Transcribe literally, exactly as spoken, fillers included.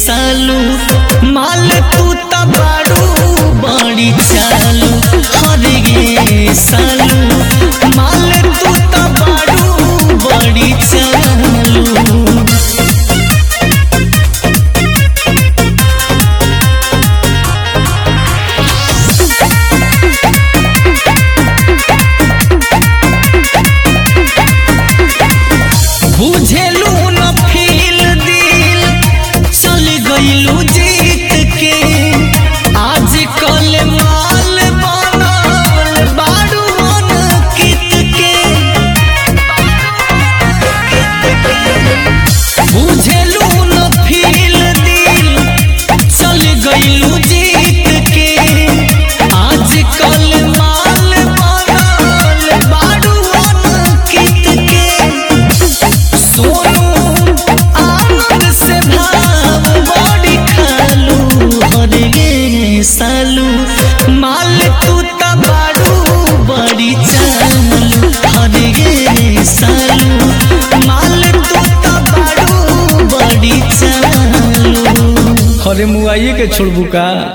सालू माल तू त बाड़ू बड़ी चालू हरे गे सालू माल तू त बाड़ू बड़ी चालू। बुझेलू न फील दिल चल गईलू जीत के आज कल माल बनल बाड़ू अनकित के। बुझेलू न फील दिल चल गईलू जीत के आज कल माल बनल बाड़ू अनकित के। सोनू आनंद से भाव बड़ी खालू हरे गे सालू माल तू त बाड़ू बड़ी चालू हरे गे सालू माल तू त बाड़ू बड़ी चालू। हरे मुआइए के छोड़बू का।